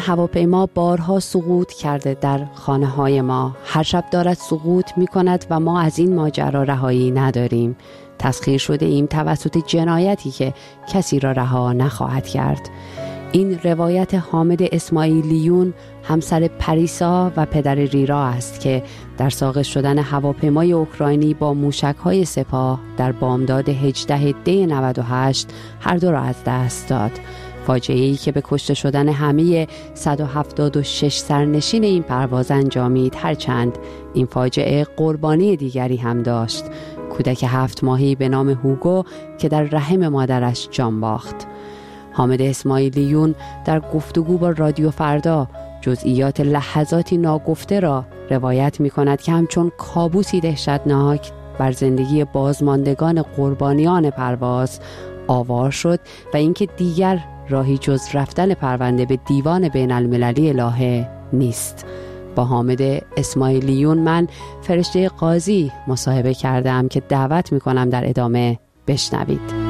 هواپیما بارها سقوط کرده در خانه‌های ما. هر شب دارد سقوط می‌کند و ما از این ماجرا رهایی نداریم. تسخیر شده ایم توسط جنایتی که کسی را رها نخواهد کرد. این روایت حامد اسماعیلیون، همسر پریسا و پدر ریرا است که در ساقط شدن هواپیمای اوکراینی با موشک‌های سپاه در بامداد 18 دی 98 هر دو را از دست داد. فاجعه‌ای که به کشته شدن همه 176 سرنشین این پرواز انجامید، هرچند این فاجعه قربانی دیگری هم داشت: کودک 7 ماهه‌ای به نام هوگو که در رحم مادرش جان باخت. حامد اسماعیلیون در گفتگو با رادیو فردا جزئیات لحظاتی ناگفته را روایت می کند که همچون کابوسی دهشتناک بر زندگی بازماندگان قربانیان پرواز آوار شد و اینکه دیگر راهی جز رفتن پرونده به دیوان بین المللی لاهه نیست. با حامد اسماعیلیون من فرشته قاضی مصاحبه کردم که دعوت می کنم در ادامه بشنوید.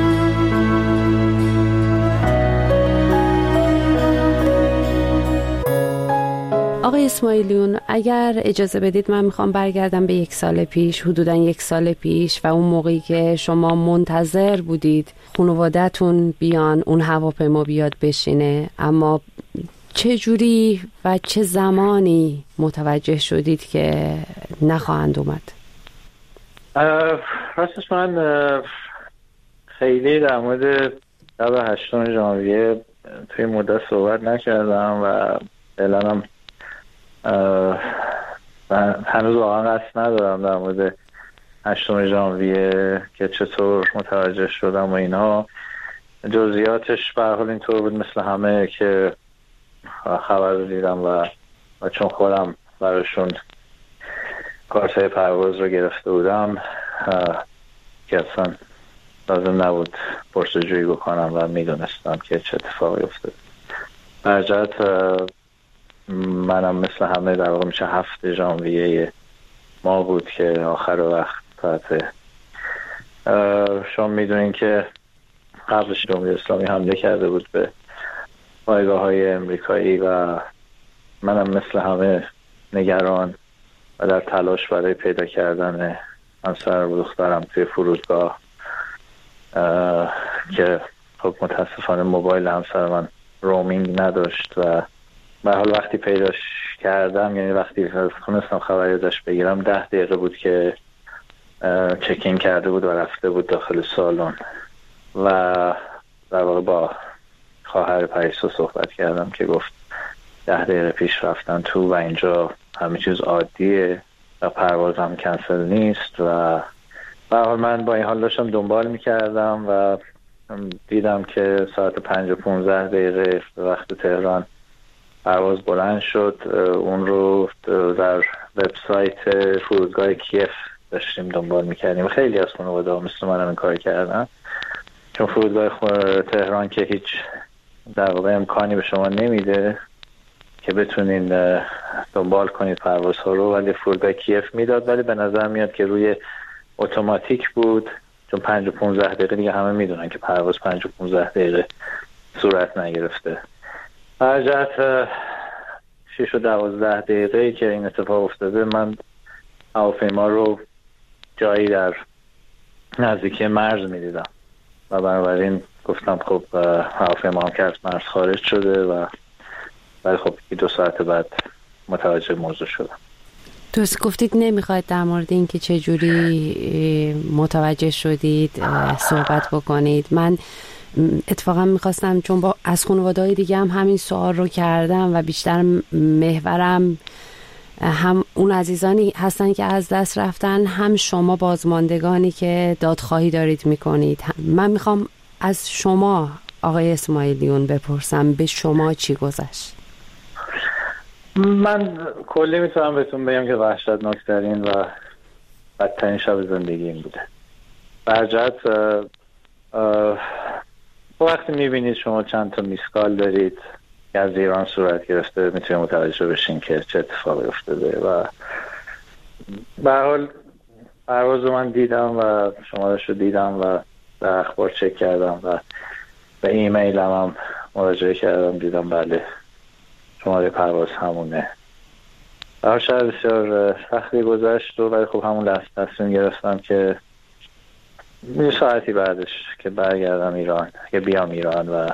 آقای اسماعیلیون، اگر اجازه بدید من میخوام برگردم به 1 سال پیش، حدوداً 1 سال پیش، و اون موقعی که شما منتظر بودید خانواده‌تون بیان، اون هواپیما بیاد بشینه، اما چه جوری و چه زمانی متوجه شدید که نخواهند اومد؟ راستش من خیلی در مورد شب 8 ژانویه توی مدت صحبت نکردم و اعلانم هنوز واقعا قصد ندارم در مورد 8 ژانویه که چطور متوجه شدم و اینها. جزئیاتش به هر حال اینطور بود مثل همه که خبر رو دیدم و چون خودم براشون کارتای پرواز رو گرفته بودم که اصلا لازم نبود پرسجویی بکنم و میدونستم که چه اتفاقی افتاد. برجت منم مثل همه در واقع میشه 7 ژانویه ما بود که آخر وقت شما میدونین که قبلش جمهوری اسلامی حمله کرده بود به پایگاه‌های امریکایی و منم مثل همه نگران و در تلاش برای پیدا کردن همسر و دخترم توی فرودگاه که خب متاسفانه موبایل همسر من رومینگ نداشت و به حال وقتی پیداش کردم، یعنی وقتی تونستم خبری ازش بگیرم 10 دقیقه بود که چکین کرده بود و رفته بود داخل سالن و در واقع با خواهر پریسا صحبت کردم که گفت 10 دقیقه پیش رفتن تو و اینجا همه چیز عادیه و پرواز هم کنسل نیست. و به حال من با این حال داشتم دنبال میکردم و دیدم که ساعت 5:15 وقت تهران پرواز بلند شد. اون رو در وبسایت فرودگاه کیف داشتیم دنبال میکردیم. خیلی از خانواده‌ها مثل منم این کار کردن، چون فرودگاه تهران که هیچ در واقع امکانی به شما نمیده که بتونین دنبال کنید پروازها رو، ولی فرودگاه کیف میداد، ولی به نظر میاد که روی اتوماتیک بود، چون 5:15 دیگه همه میدونن که پرواز 5:15 صورت نگرفته. برجت 6:12 که این اتفاق افتاده من هواپیما رو جایی در نزدیکی مرز میدیدم و بنابراین گفتم خب هواپیما هم که از مرز خارج شده و ولی خب 2 ساعت بعد متوجه موضوع شدم. دوست گفتید نمیخواید در مورد این که چجوری متوجه شدید صحبت بکنید. من اتفاقا میخواستم، چون از خانواده‌های دیگه هم همین سوال رو کردم و بیشتر محورم هم اون عزیزانی هستن که از دست رفتن، هم شما بازماندگانی که دادخواهی دارید میکنید. من میخوام از شما آقای اسماعیلیون بپرسم، به شما چی گذشت؟ من کلی میتونم بهتون بگم که وحشتناکترین و بدترین شب زندگیم بوده. برجت وقتی میبینید شما چند تا میسکال دارید که از ایران صورت گرفته، میتونید متوجه بشین که چه اتفاقی افتاده و به هر حال پرواز رو من دیدم و شمارش رو دیدم و در اخبار چک کردم و به ایمیل هم مراجعه کردم، دیدم بله شماره پرواز همونه. هر شب بسیار سختی گذشت ولی خب همون لحظه تصمیم گرفتم که یه ساعتی بعدش که برگردم ایران، که بیام ایران و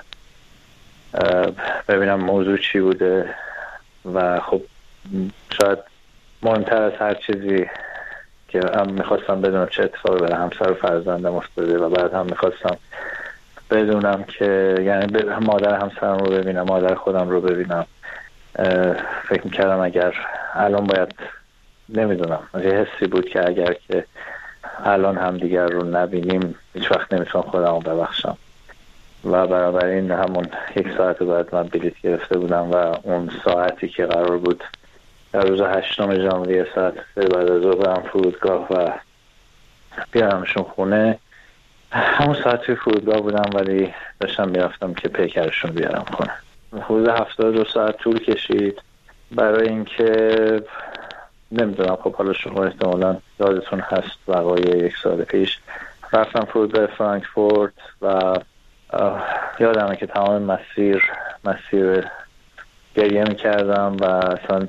ببینم موضوع چی بوده و خب شاید مهمتر از هر چیزی که هم میخواستم بدونم چه اتفاقی برای همسر و فرزندم افتاده و بعد هم میخواستم بدونم که یعنی مادر همسرم رو ببینم، مادر خودم رو ببینم. فکر میکردم اگر الان باید نمیدونم یه حسی بود که اگر که الان هم دیگر رو نبینیم هیچ وقت نمیتونم خودم رو ببخشم و بنابراین همون 1 ساعت بعد من بلیط گرفته بودم و اون ساعتی که قرار بود در روز 8 ژانویه ساعت 3 بعد از ظهر برم فرودگاه و بیارمشون خونه، همون ساعت توی فرودگاه بودم ولی داشتم میرفتم که پیکرشون بیارم خونه. حدود 72 ساعت طول کشید برای اینکه نمیدونم، خب حالا شما احتمالاً یادتون هست وقایع 1 سال پیش رفتم فرودگاه فرانکفورت و یادمه که تمام مسیر گریه میکردم و اصلا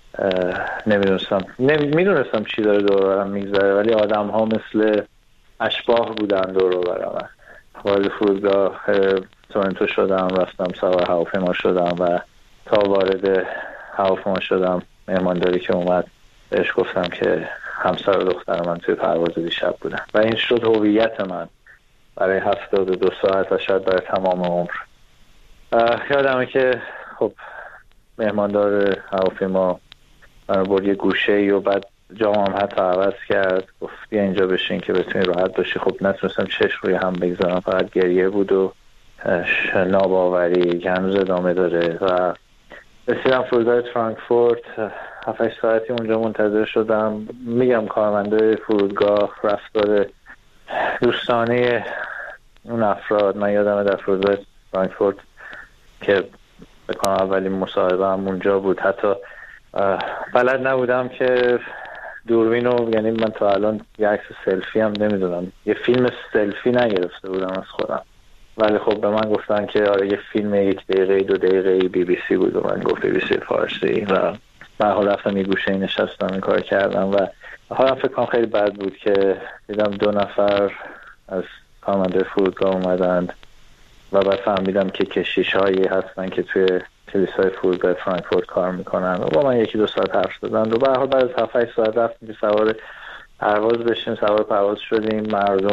میدونستم چی داره دور برم میگذره ولی آدم ها مثل اشباح بودن دور برم. وارد فرودگاه تورنتو شدم، رفتم سوار هواپیما شدم و تا وارد هواپیما شدم مهمانداری که اومد بهش گفتم که همسر و دختر من توی پرواز دیشب بودن و این شد هویت من برای 72 ساعت و شاید برای تمام عمر. یادمه که خب مهماندار هواپیما من برد یه گوشه‌ای و بعد جامم حتی عوض کرد، گفت بیا اینجا بشین که بتونی راحت باشی. خب نتونستم چشم روی هم بگذارم، فقط گریه بود و ناباوری که هنوز ادامه داره و رسیدم فرودگاه فرانکفورت. 7-8 ساعتی اونجا منتظر شدم. میگم کارمنده فرودگاه، رفتار دوستانه اون افراد، من یادمه در فرودگاه فرانکفورت که بکنم اولین مصاحبه هم اونجا بود، حتی بلد نبودم که دوربینو، یعنی من تا الان یه عکس سلفی هم نمیدونم، یه فیلم سلفی نگرفته بودم از خودم ولی خب به من گفتن که آره یه فیلم 1 دقیقه 2 دقیقه BBC بود و من گفت BBC فارسی و من حالا رفتم یه گوشه نشستم این کار کردم و حالا فکر کنم خیلی بد بود که دیدم 2 نفر از کارمنده فرودگاه اومدند و بعد فهمیدم که کشیش هایی هستن که توی کلیسای فرودگاه فرانکفورت کار میکنن و با من 1-2 ساعت حرف زدن و به هر حال بعد از 7-8 ساعت رفتیم سوار پرواز بشیم. سوار پرواز شدیم،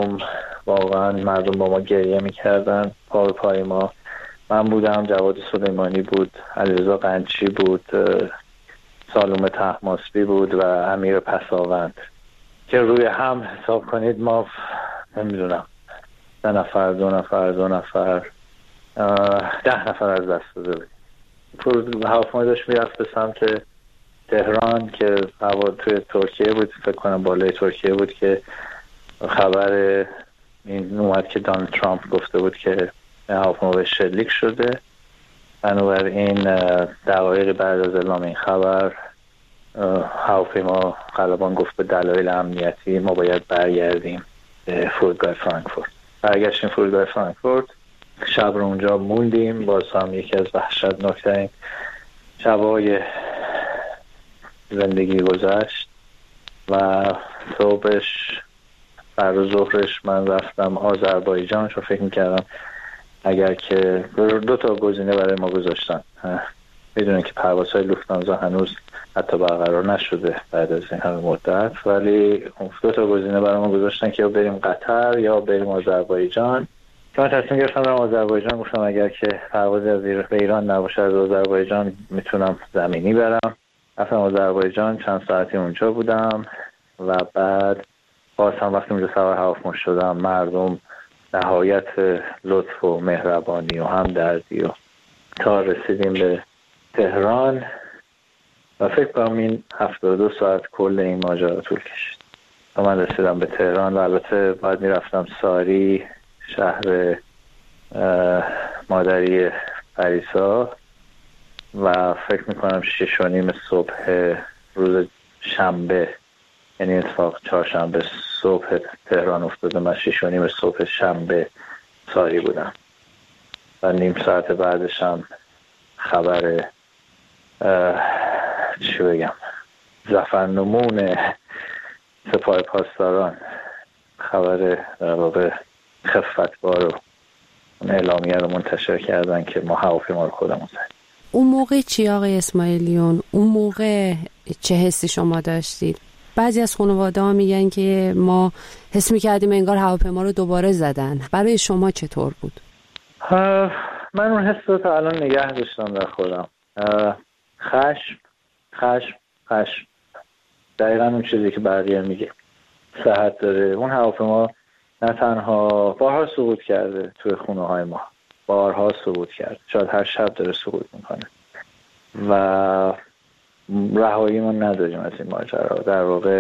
مردم با ما گریه میکردن پا به پای ما. من بودم، جواد سلیمانی بود، علیرضا قنچی بود، سالومه طهماسبی بود و امیر پساوند که روی هم حساب کنید ما نمیدونم 3 نفر 2 نفر 2 نفر 10 نفر از دست داده بود. هواپیما داشت میرفت به سمت تهران که هوا توی ترکیه بود، فکر کنم بالای ترکیه بود که خبر این اومد که دونالد ترامپ گفته بود که هواپیما به شلیک شده. بنابراین دقایق بعد از اعلام این خبر هواپیما خلبان گفت به دلایل امنیتی ما باید برگردیم به فرودگاه فرانکفورت. برگشتیم فرودگاه فرانکفورت، شب رو اونجا موندیم. باز هم یکی از وحشتناکترین شبای زندگی گذشت و صبحش بعد از ظهرش من رفتم آذربایجان، چون فکر میکردم اگر که 2 تا گزینه برای ما گذاشتن، میدونن که پروازهای لوفتانزا هنوز حتی برقرار نشده بعد از این همه مدت، ولی 2 تا گزینه برای ما گذاشتن که یا بریم قطر یا بریم آذربایجان. من تصمیم گرفتم برم آذربایجان. گفتم اگر که پروازی از ایران نباشه از آذربایجان میتونم زمینی برم. رفتم آذربایجان، چند ساعتی اونجا بودم و بعد باز هم وقتی اونجا سوار هواپیما شدم مردم نهایت لطف و مهربانی و همدردی و تا رسیدیم به تهران و فکر کنم این 72 ساعت کل این ماجرا طول کشید و من رسیدم به تهران و البته بعد میرفتم ساری، شهر مادری پریسا و فکر میکنم 6:30 صبح روز شنبه، یعنی اتفاق 4شنبه صبح تهران افتاده. من 6:30 صبح شنبه ساری بودم و نیم ساعت بعدش هم خبر چی بگم، ظفرنمون سپاه پاسداران خبر در واقع خفتبار رو اون اعلامیه رو منتشر کردن که ما هواپیما رو خودمون زدیم. اون موقع چی آقای اسماعیلیون؟ اون موقع چه حسی شما داشتید؟ بعضی از خانواده ها میگن که ما حس میکردیم انگار هواپیما رو دوباره زدن. برای شما چطور بود؟ من اون حس رو تا الان نگه داشتم در خودم. خشم دقیقا اون چیزی که بقیه میگه صحت داره. اون هواپیما نه تنها بارها سقوط کرده توی خونه های ما، بارها سقوط کرده، شاید هر شب داره سقوط میکنه و رهایی ما نداریم از این ماجرا. در واقع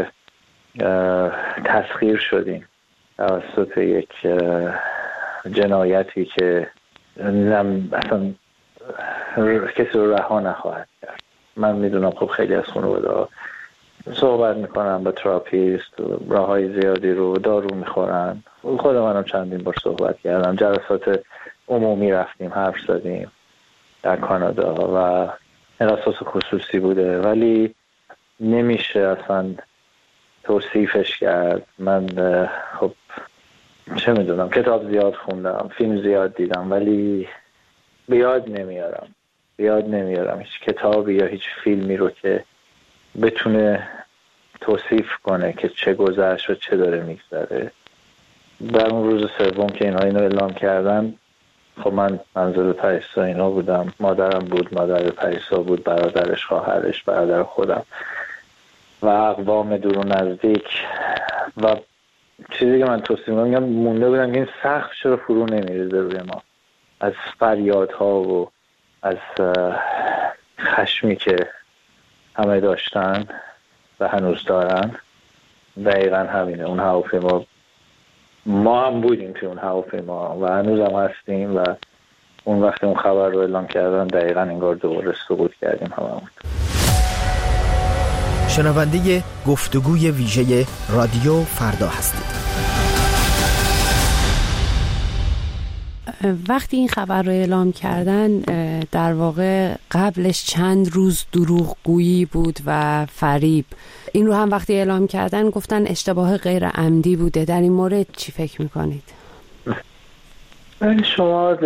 تسخیر شدیم توسط یک جنایتی که اصلا کسی رو رها نخواهد کرد. من میدونم خب خیلی از خانواده صحبت میکنن با تراپیست، راههای زیادی رو دارو میخورن. خود منم چندین بار صحبت کردم، جلسات عمومی رفتیم، حرف زدیم در کانادا و احساس خصوصی بوده ولی نمیشه اصلا توصیفش کرد. من خب چه میدونم، کتاب زیاد خوندم، فیلم زیاد دیدم ولی بیاد نمیارم هیچ کتابی یا هیچ فیلمی رو که بتونه توصیف کنه که چه گذشت و چه داره میگذره. در اون روز سوم که اینو اعلام کردن، خب من منزل پریسا اینا بودم، مادرم بود، مادر پریسا بود، برادرش، خواهرش، برادر خودم و اقوام دور و نزدیک و چیزی که من توصیف میگم مونده بودم که این سقف چرا فرو نمیریزه روی ما از فریادها و از خشمی که همه داشتن و هنوز دارن. دقیقا همینه. اون هواپیما، ما هم بودیم توی اون هواپیما و هنوز هم هستیم و اون وقت اون خبر رو اعلام کردن دقیقا انگار دوباره سقوط کردیم هممون. شنونده گفتگوی ویژه رادیو فردا هستید. وقتی این خبر رو اعلام کردن در واقع قبلش چند روز دروغگویی بود و فریب. این رو هم وقتی اعلام کردن گفتن اشتباه غیر عمدی بوده. در این مورد چی فکر میکنید؟ شما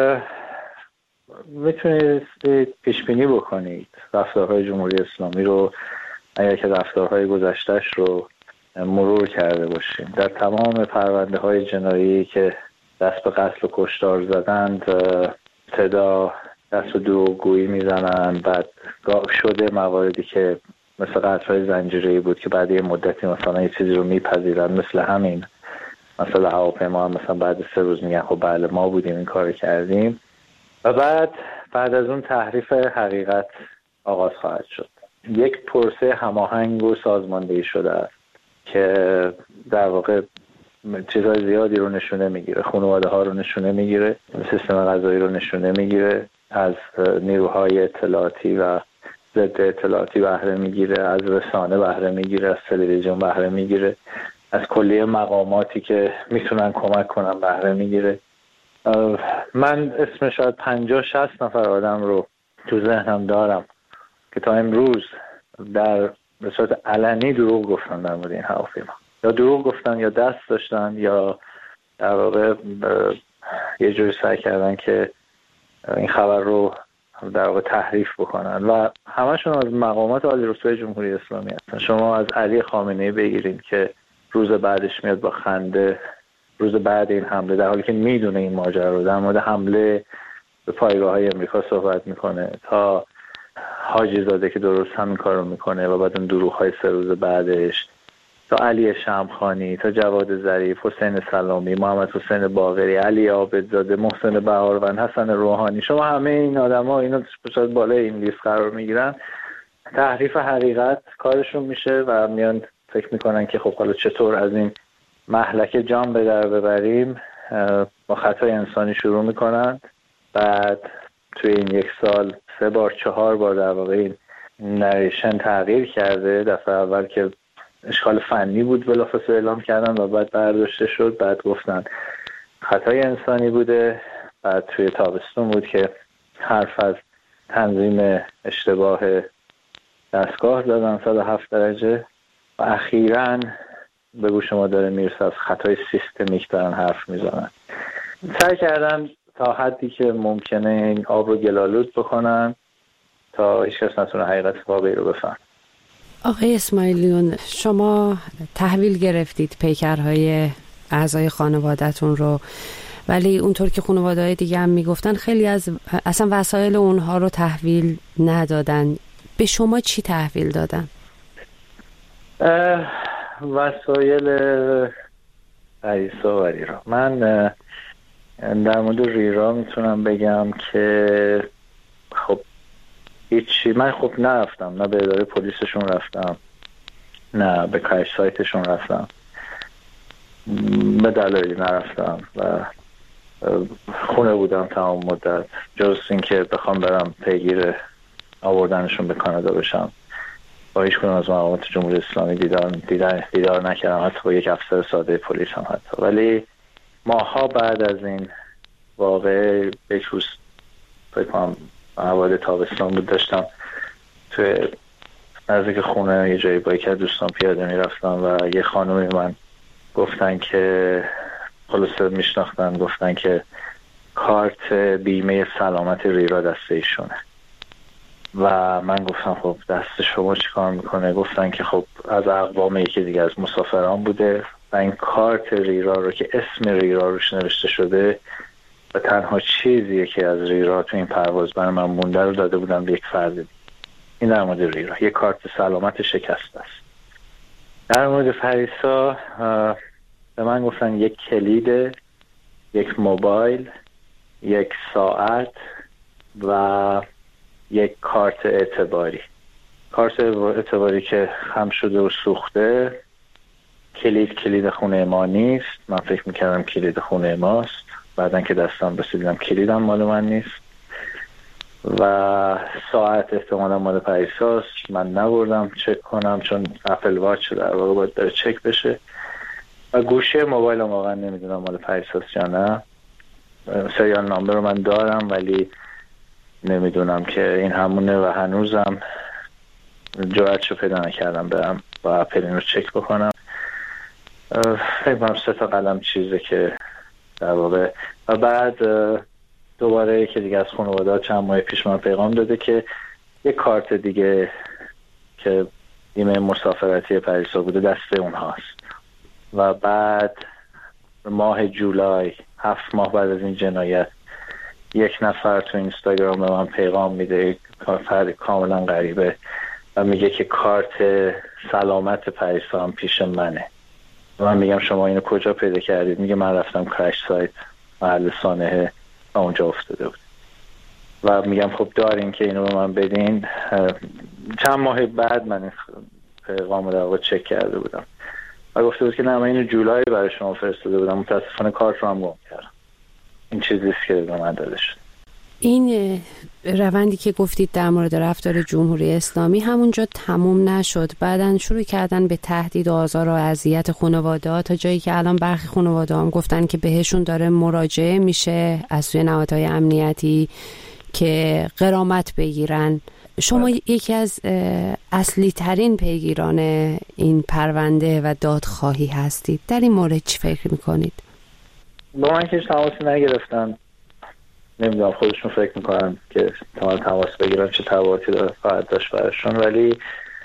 میتونید پیش بینی بکنید رفتارهای جمهوری اسلامی رو اگر که رفتارهای گذشتهش رو مرور کرده باشیم. در تمام پرونده های جنایی که دست به قتل و کشتار زدند ابتدا دست به دروغگویی میزنن، بعد شده مواردی که مثل قتل‌های زنجیره‌ای بود که بعد یه مدتی مثلا یه چیزی رو میپذیرن، مثل همین مثلا هواپیما هم مثلا بعد 3 روز میگن خب بله ما بودیم این کار کردیم و بعد از اون تحریف حقیقت آغاز خواهد شد. یک پروسه هماهنگ و سازماندهی شده است که در واقع چیزهای زیادی رو نشونه میگیره، خانواده ها رو نشونه میگیره، سیستم قضایی رو نشونه میگیره، از نیروهای اطلاعاتی و ضد اطلاعاتی بهره میگیره، از رسانه بهره میگیره، از تلویزیون بهره میگیره، از کلیه مقاماتی که میتونن کمک کنن بهره میگیره. من اسم شاید 50-60 نفر آدم رو تو ذهنم دارم که تا امروز در به صورت علنی دروغ گفتن در مورد این هواپیما، یا دروغ گفتن یا دست داشتن یا در واقع یه جوری سعی کردن که این خبر رو در واقع تحریف بکنن و همشون از مقامات عالی رتبه جمهوری اسلامی هستن. شما از علی خامنه‌ای بگیرید که روز بعدش میاد با خنده، روز بعد این حمله، در حالی که میدونه این ماجرا رو، در مورد حمله به پایگاه‌های امریکا صحبت میکنه، تا حاجی زاده که درست همین کار رو میکنه و بعد اون دروغ‌های 3 روز بعدش، تا علی شمخانی، تا جواد ظریف، حسین سلامی، محمد حسین باقری، علی عابدزاده، محسن بهاروند، حسن روحانی. شما همه این آدم‌ها اینا شاید بالای این لیست قرار میگیرن. تحریف حقیقت کارشون میشه و میان فکر میکنن که خب حالا چطور از این مهلکه جان به در ببریم. با خطای انسانی شروع میکنن، بعد توی این 1 سال 3 بار 4 بار در واقع این نریشن تغییر کرده. دفعه اول که اشکال فنی بود بلافاصله اعلام کردن و بعد برداشته شد، بعد گفتن خطای انسانی بوده. بعد توی تابستون بود که حرف از تنظیم اشتباه دستگاه دادن 107 درجه و اخیراً به گوش ما داره میرسه از خطای سیستمیک دارن حرف میزنن. سعی کردن تا حدی که ممکنه این آب رو گلالود بکنن تا هیچ کس نتونه حقیقت واقعی رو بفهم. آقای اسماعیلیون، شما تحویل گرفتید پیکرهای اعضای خانواده‌تون رو، ولی اونطور که خانواده‌های دیگه هم میگفتن خیلی از اصلا وسایل اونها رو تحویل ندادن. به شما چی تحویل دادن؟ وسایل پریسا و ریرا. من در مورد ریرا میتونم بگم که خب هیچی، من خب نرفتم، نه به اداره پلیسشون رفتم نه به کراش سایتشون رفتم، به دلایلی نرفتم و خونه بودم تمام مدت، جز این که بخوام برم پیگیر آوردنشون به کانادا بشم با هیچ کنون از مقامات جمهوری اسلامی دیدار نکردم، حتی با یک افسر ساده پلیس هم حتی. ولی ماها بعد از این واقعه یک روز فکر کنم حوالی تابستان بود، داشتم توی نزدیک خونه یه جایی با یکی از دوستان پیاده میرفتم و یه خانومی من گفتن که خلاصه میشناختن، گفتن که کارت بیمه سلامت ریرا دسته ایشونه و من گفتم خب دست شما چی کار میکنه؟ گفتن که خب از اقوام یکی دیگه از مسافران بوده و این کارت ریرا رو که اسم ریرا روش نوشته شده و تنها چیزیه که از ریرا تو این پرواز برای من مونده رو داده بودم به یک فرد دیگه. این در مورد ریرا، یک کارت سلامت شکسته است. در مورد پریسا به من گفتن یک کلید، یک موبایل، یک ساعت و یک کارت اعتباری. کارت اعتباری که خم شده و سوخته، کلید خونه ما نیست. من فکر میکردم کلید خونه ماست، بعدن که دستم رسیدم کلیدم مال من نیست و ساعت احتمالا مال پریساست. من نبردم چک کنم چون اپل واچ در واقع باید بره چک بشه و گوشه موبایلم واقعا نمیدونم مال پریساست یا نه. سریال نامبر رو من دارم ولی نمیدونم که این همونه و هنوزم جرأتشو پیدا نکردم برم با اپل این رو چک بکنم. فکر کنم 3 تا قلم چیزه که در واقع و بعد دوباره که دیگه از خانواده چند ماه پیش من پیغام داده که یک کارت دیگه که بیمه مسافرتی پریسا بوده دسته اونهاست و بعد ماه جولای 7 ماه بعد از این جنایت یک نفر تو اینستاگرام به من پیغام میده، یک فرد کاملا غریبه و میگه که کارت سلامت پریسا هم پیش منه و من میگم شما اینو کجا پیدا کردید؟ میگه من رفتم کراش سایت محل سانحه و اونجا افتاده بود و میگم خب دارین که اینو به من بدین. چند ماه بعد من این پیغام رو چک کرده بودم و گفته بود که نه من اینو جولای برای شما فرستاده بودم، متاسفانه کارت رو هم گم کردم. این چیزیست که به من داده شد. این روندی که گفتید در مورد رفتار جمهوری اسلامی همونجا تموم نشد، بعدن شروع کردن به تهدید و آزار و اذیت خانواده‌ها تا جایی که الان برخی خانواده‌ها هم گفتن که بهشون داره مراجعه میشه از سوی نهادهای امنیتی که غرامت بگیرن. شما یکی از اصلی ترین پیگیران این پرونده و دادخواهی هستید. در این مورد چی فکر میکنید؟ با من که تماسی نگرفتن، نمیدونم خودشون فکر میکنن که تماس بگیرن چه تبعاتی خواهد داشت برشون، ولی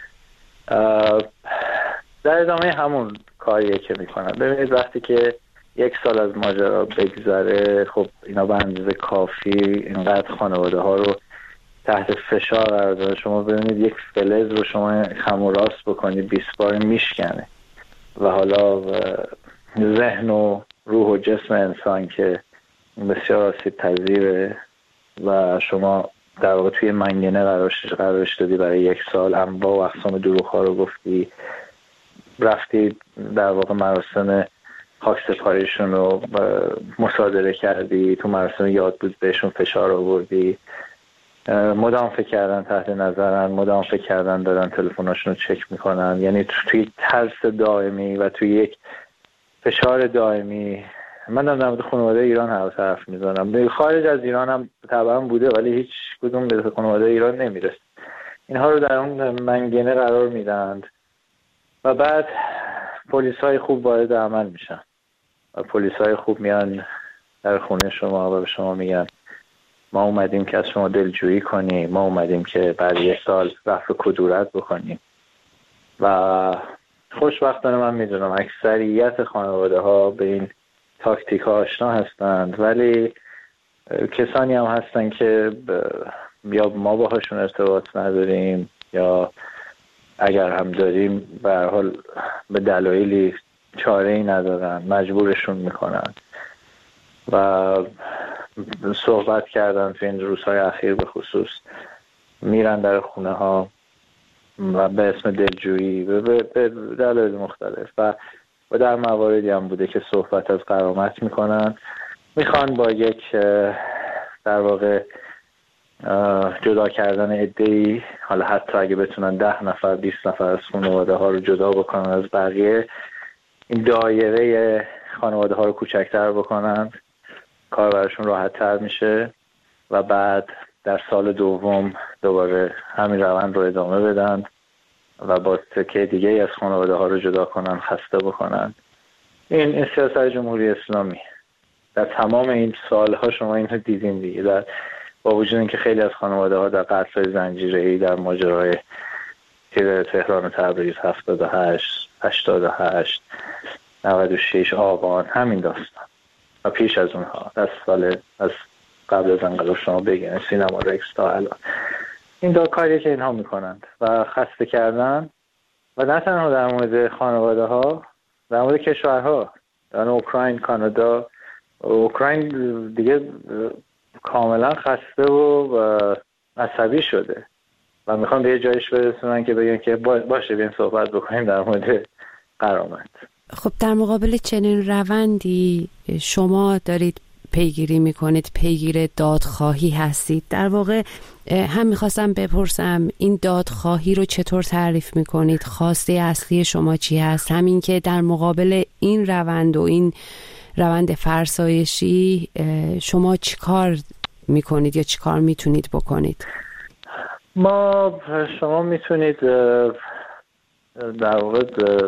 در ادامه همون کاریه که میکنن. ببینید وقتی که 1 سال از ماجرا بگذره، خب اینا به اندازه کافی اینقدر خانواده ها رو تحت فشار قرار داده. شما ببینید یک فلز رو شما خم و راست بکنید 20 بار میشکنه و حالا ذهن و روح و جسم انسان که بسیار آسیب پذیره و شما در واقع توی منگنه قرارش دادی برای 1 سال، انواع و اقسام دروغ‌ها رو گفتی، رفتی در واقع مراسم خاکسپاریشون رو مصادره کردی، تو مراسم یاد بود بهشون فشار آوردی، مدام فکر کردن تحت نظرن، مدام فکر کردن دارن تلفناشون رو چک میکنن، یعنی توی ترس دائمی و توی یک فشار دائمی من در مورد خانواده ایران حرف میزنم. خارج از ایران هم طبعا بوده ولی هیچ کدوم به خانواده ایران نمیرسه. اینها رو در اون منگنه قرار میدند و بعد پلیس‌های خوب وارد عمل میشن و پلیس‌های خوب میان در خونه شما و به شما میگن ما اومدیم که از شما دلجویی کنیم، ما اومدیم که بعد 1 سال رفع کدورت بکنیم. و خوشبختانه من میدونم اکثریت خانواده ها به این تاکتیک ها آشنا هستند، ولی کسانی هم هستن که یا ما باهاشون ارتباط نداریم یا اگر هم داریم به هر حال به دلایلی چاره‌ای ندارن، مجبورشون میکنن. و صحبت کردن تو این روزهای اخیر به خصوص میرن در خونه ها و به اسم دلجویی به دلایل مختلف و در مواردی هم بوده که صحبت از غرامت میکنن، میخوان با یک در واقع جدا کردن عده‌ای، حالا حتی اگه بتونن 10 نفر 20 نفر از خانواده ها رو جدا بکنن از بقیه، این دایره خانواده ها رو کوچکتر بکنن، کار براشون راحت تر میشه و بعد در سال دوم دوباره همین روند رو ادامه بدن و با تکه دیگه از خانواده ها رو جدا کنن، خسته بکنن. این سیاست جمهوری اسلامی در تمام این سالها شما اینو دیدین دیگه. با وجود اینکه خیلی از خانواده ها در قتل زنجیره‌ای در ماجرای تهران و تبریز 78 88 96 آبان همین داستان و پیش از اونها از قبل از انقلاب شما بگین سینما رکس تا الان این دو کاری که اینها میکنند و خسته کردن و نه تنها در مورد خانواده ها، در مورد کشورها، در اوکراین، کانادا. اوکراین دیگه کاملا خسته و عصبی شده و میخوان به یه جایش برسونن که بگن که باشه بیایم صحبت بکنیم در مورد غرامت. خب در مقابل چنین روندی شما دارید پیگیری میکنید، پیگیر دادخواهی هستید. در واقع هم میخواستم بپرسم این دادخواهی رو چطور تعریف میکنید؟ خواسته اصلی شما چی هست؟ همین که در مقابل این روند و این روند فرسایشی شما چیکار میکنید یا چیکار میتونید بکنید؟ شما میتونید در واقع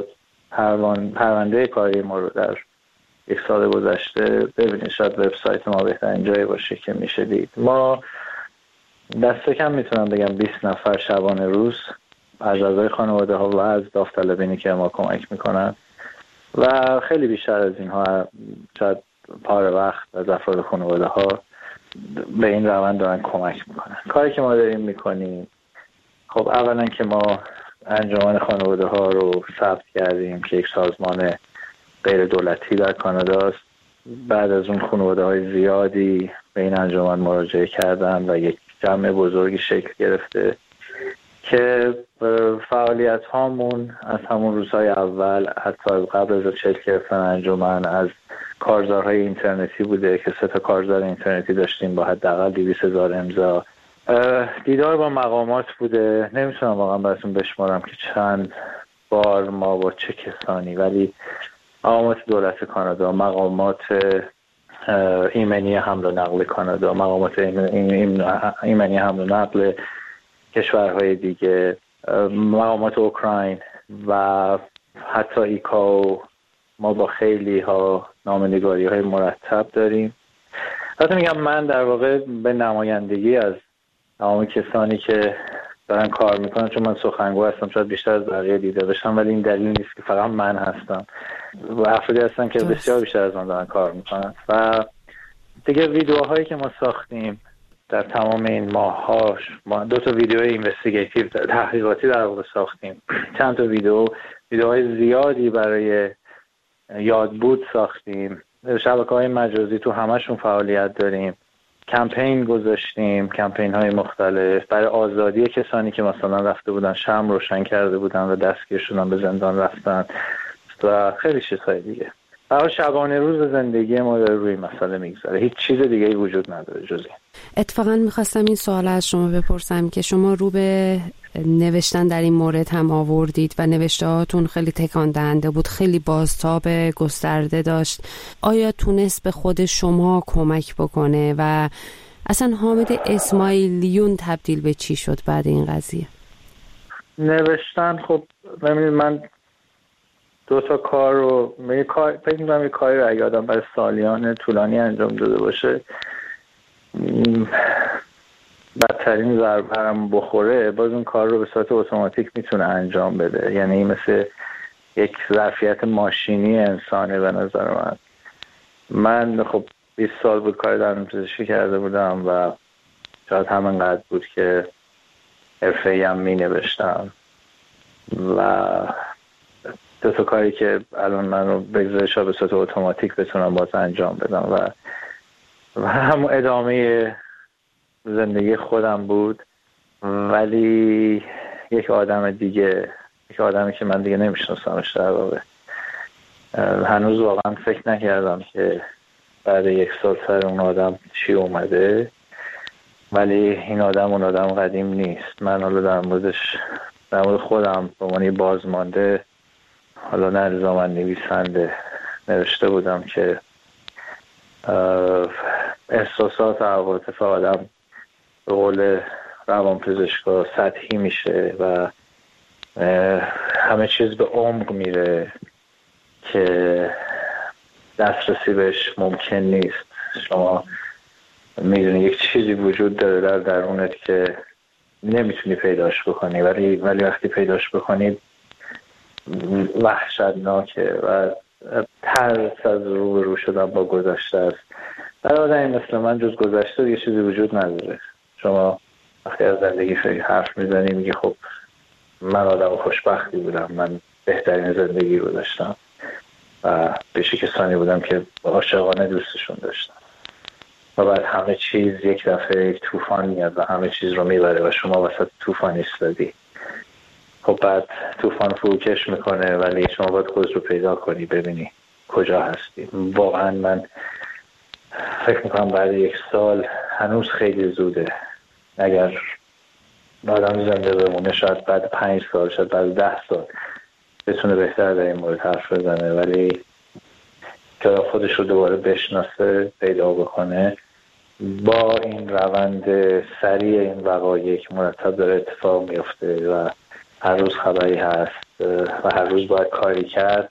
پرونده کاری ما رو در 1 سال گذشته ببینید. شاید وبسایت ما بهترین جایی باشه که میشه دید. ما دست کم میتونم بگم 20 نفر شبانه روز از اعضای خانواده ها و از داوطلبینی که ما کمک میکنن و خیلی بیشتر از اینها شاید پاره وقت از افراد خانواده ها به این روند دارن کمک میکنن. کاری که ما داریم میکنیم، خب اولا که ما انجمن خانواده ها رو ثبت کردیم که یک سازمان غیر دولتی در کانادا است. بعد از اون خانواده های زیادی به این انجمن مراجعه کردن و یک جمع بزرگی شکل گرفته که فعالیت هامون از همون روزهای اول حتی از قبل از شکل گرفتن انجمن از کارزارهای اینترنتی بوده که 3 کارزار اینترنتی داشتیم با حداقل 200,000 امضا. دیدار با مقامات بوده، نمیتونم واقعا براتون بشمارم که چند بار ما با چه کسانی، ولی مقامات دولت کانادا، مقامات ایمنی حمل و نقل کانادا، مقامات ایمنی حمل و نقل کشورهای دیگه، مقامات اوکراین و حتی ایکاو، ما با خیلی ها نامه‌نگاری های مرتب داریم. حتی میگم من در واقع به نمایندگی از تمام کسانی که دارن کار میکنن، چون من سخنگو هستم، شاید بیشتر از بقیه دیده بشم، ولی این دلیل نیست که فقط من هستم و افرادی هستن که بسیار بیشتر از من دارن کار میکنن. و دیگه ویدیوهایی که ما ساختیم در تمام این ماهاش، ما 2 ویدیو اینوستیگیتیو تحقیقاتی در واقع ساختیم، چند تا ویدیوهای زیادی برای یادبود ساختیم، شبکه‌های مجازی تو همشون فعالیت داریم، کمپین گذاشتیم، کمپین های مختلف برای آزادی کسانی که مثلا رفته بودن شمع روشن کرده بودن و دستگیر شدن به زندان رفتن و خیلی چیزهای دیگه. شبانه روز زندگی ما داره روی مسئله میگذاره، هیچ چیز دیگه‌ای وجود نداره جز این. اتفاقا میخواستم این سوال از شما بپرسم که شما رو به نوشتن در این مورد هم آوردید و نوشته هاتون خیلی تکان دهنده بود، خیلی بازتاب گسترده داشت. آیا تونست به خود شما کمک بکنه و اصلا حامد اسماعیلیون تبدیل به چی شد بعد این قضیه؟ نوشتن، خب ببینید من 2 تا کار رو فکر می‌کنم یه کاری رو اگه آدم برای سالیان طولانی انجام داده باشه، بدترین ضربه هم بخوره، باز اون کار رو به صورت اتوماتیک میتونه انجام بده. یعنی مثل یک ظرفیت ماشینی انسانه به نظر من خب 20 سال بود کار دندانپزشکی کرده بودم و شاید همینقدر بود که حرفه‌ای هم می-نوشتم و 2 تا کاری که الان من رو بگذارش به صورت اتوماتیک بتونم باز انجام بدم و هم ادامه زندگی خودم بود، ولی یک آدم دیگه، یک آدمی که من دیگه نمیشناسمش در واقع. هنوز واقعا فکر نکردم که بعد 1 سال سر اون آدم چی اومده، ولی این آدم اون آدم قدیم نیست. من حالا در مورد خودم به عنوان بازمانده، حالا نه الزاماً نویسنده، نوشته بودم که احساسات و عواطف آدم به قول روانپزشکا سطحی میشه و همه چیز به عمق میره که دسترسی بهش ممکن نیست. شما میدونی یک چیزی وجود داره در درونت که نمیتونی پیداش بکنی، ولی وقتی پیداش بکنی وحشتناکه و ترس از روبرو شدن با گذشته است. برای آدمی مثل من جز گذشته یه چیزی وجود نداره. شما وقتی از زندگی حرف میزنی میگی خب من آدم خوشبختی بودم، من بهترین زندگی رو داشتم و بهش کسانی بودم که عاشقانه دوستشون داشتم و بعد همه چیز یک دفعه یک طوفان میاد و همه چیز رو میبره و شما وسط طوفان ایستادی. خب بعد طوفان فروکش میکنه ولی شما باید خود رو پیدا کنی، ببینی کجا هستی. واقعا من فکر میکنم بعد 1 سال هنوز خیلی زوده. اگر آدم زنده بمونه شاید بعد 5 سال، شاید بعد 10 سال بتونه بهتر در این مورد حرف بزنه، ولی که خودش رو دوباره بشناسه، پیدا بکنه. با این روند سریع این وقایع که مرتب داره اتفاق میفته و هر روز خبری هست و هر روز باید کاری کرد،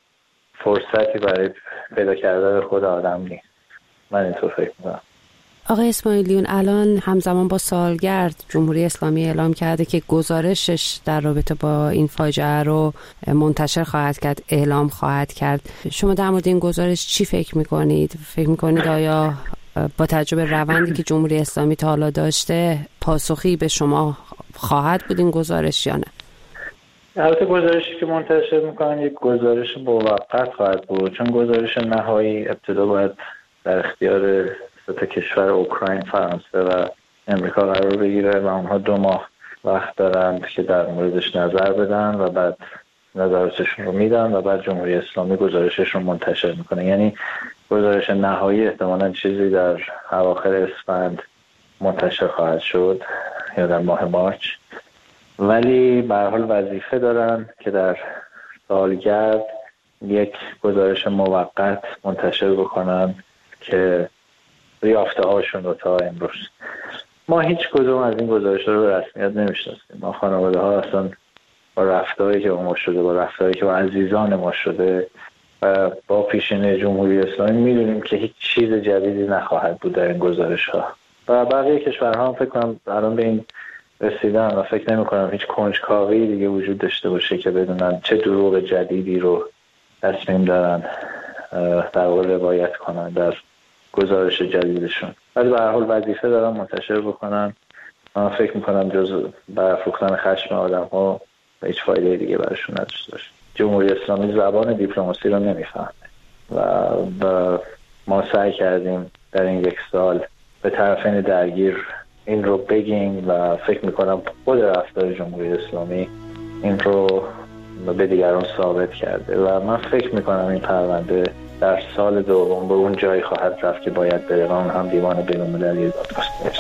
فرصتی برای پیدا کردن خود آدم نیست. من اینطور فکر می‌کنم. آقای اسماعیلیون، الان همزمان با سالگرد جمهوری اسلامی اعلام کرده که گزارشش در رابطه با این فاجعه رو منتشر خواهد کرد، اعلام خواهد کرد. شما در مورد این گزارش چی فکر می‌کنید؟ فکر می‌کنید آیا با تجربه روندی که جمهوری اسلامی تا حالا داشته پاسخی به شما خواهد بود این گزارش یا نه؟ البته گزارشی که منتشر میکنن یک گزارش موقت خواهد بود، چون گزارش نهایی ابتدا باید در اختیار 3 کشور اوکراین، فرانسه و امریکا قرار بگیره و اونها 2 ماه وقت دارند که در موردش نظر بدن و بعد نظراتشون رو میدن و بعد جمهوری اسلامی گزارشش رو منتشر میکنه. یعنی گزارش نهایی احتمالاً چیزی در اواخر اسفند منتشر خواهد شد یا در ماه مارچ، ولی به هر حال وظیفه دارن که در سالگرد یک گزارش موقت منتشر بکنن که یافته هاشون رو تا امروز. ما هیچ کدوم از این گزارش رو به رسمیت نمیشناسیم. ما خانواده ها اصلا با رفتاری که با ما شده، با رفتاری که با عزیزان ما شده و با پیشینه جمهوری اسلامی میدونیم که هیچ چیز جدیدی نخواهد بود در این گزارش ها و بقیه کشورها هم فکر کنم الان به این رسیدن و فکر نمی کنم هیچ کنجکاوی دیگه وجود داشته باشه که بدونن چه دروغ جدیدی رو تصمیم دارن در واقع روایت کنن در گزارش جدیدشون. ولی به هر حال وظیفه دارن منتشر بکنن. من فکر میکنم جز برافروختن خشم آدم ها هیچ فایده دیگه براشون نداشته باشه. جمهوری اسلامی زبان دیپلماسی رو نمیفهمه و ما سعی کردیم در این 1 سال به طرفین درگیر این رو بگیم و فکر میکنم خود رفتار جمهوری اسلامی این رو به دیگران ثابت کرده و من فکر میکنم این پرونده در سال دوم به اون جایی خواهد رفت که باید بره و اون هم دیوان بین‌المللی دادگستری.